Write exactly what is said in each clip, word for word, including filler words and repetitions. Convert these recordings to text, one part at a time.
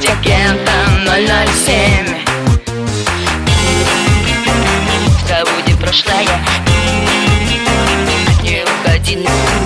Любить агента ноль ноль семь. Забудь прошлое, не уходи.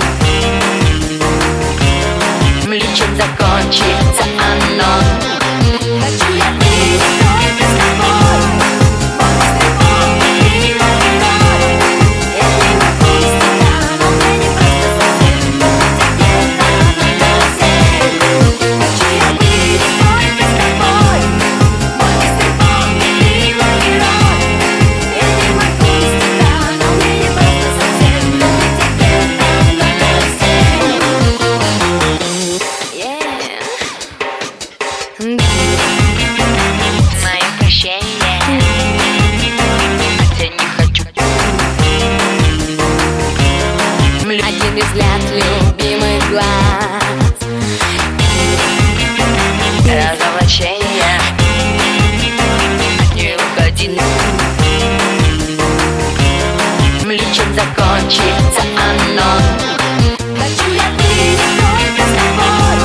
Чем закончится оно? Хочу я быть только с тобой. Мой стрелок, ты мой герой. Я не могу без тебя, но мне не просто совсем. Любить агента ноль ноль семь. Хочу я быть только с тобой. Мой стрелок, ты мой герой. Я не могу без тебя, но мне не просто совсем. Любить агента ноль ноль семь. Мое прощение, хотя не хочу. Один взгляд, любимый глаз, разоблачение, не уходи. Чем закончится оно? Хочу я быть только с тобой.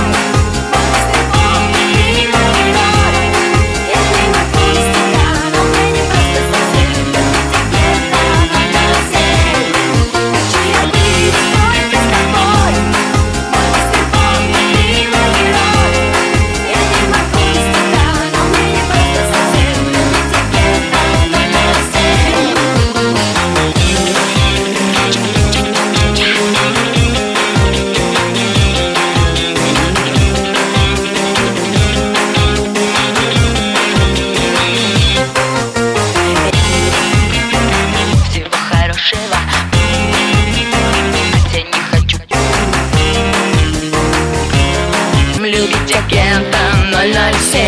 Любить агента ноль ноль семь.